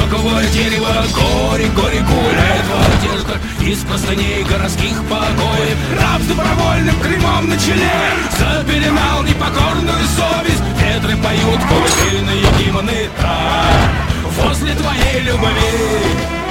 высокого дерева горе, горе гуляет в одеждах из простыней городских покоев. Раб с добровольным клеймом на челе запеленал непокорную совесть. Ветры поют колыбельные гимны так возле твоей любви.